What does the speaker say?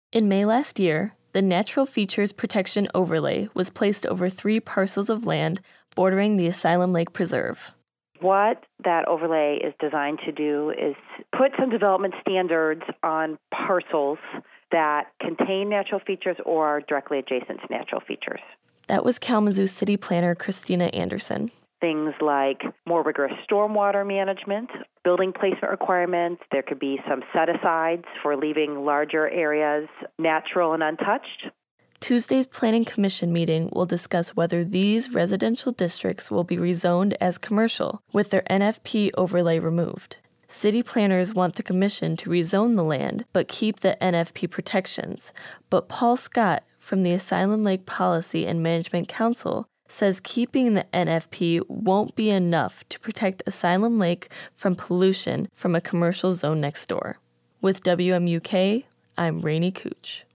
In May last year, the Natural Features Protection Overlay was placed over 3 parcels of land bordering the Asylum Lake Preserve. What that overlay is designed to do is put some development standards on parcels that contain natural features or are directly adjacent to natural features. That was Kalamazoo City Planner Christina Anderson. Things like more rigorous stormwater management, building placement requirements. There could be some set-asides for leaving larger areas natural and untouched. Tuesday's Planning Commission meeting will discuss whether these residential districts will be rezoned as commercial, with their NFP overlay removed. City planners want the commission to rezone the land but keep the NFP protections, but Paul Scott from the Asylum Lake Policy and Management Council says keeping the NFP won't be enough to protect Asylum Lake from pollution from a commercial zone next door. With WMUK, I'm Rainey Cooch.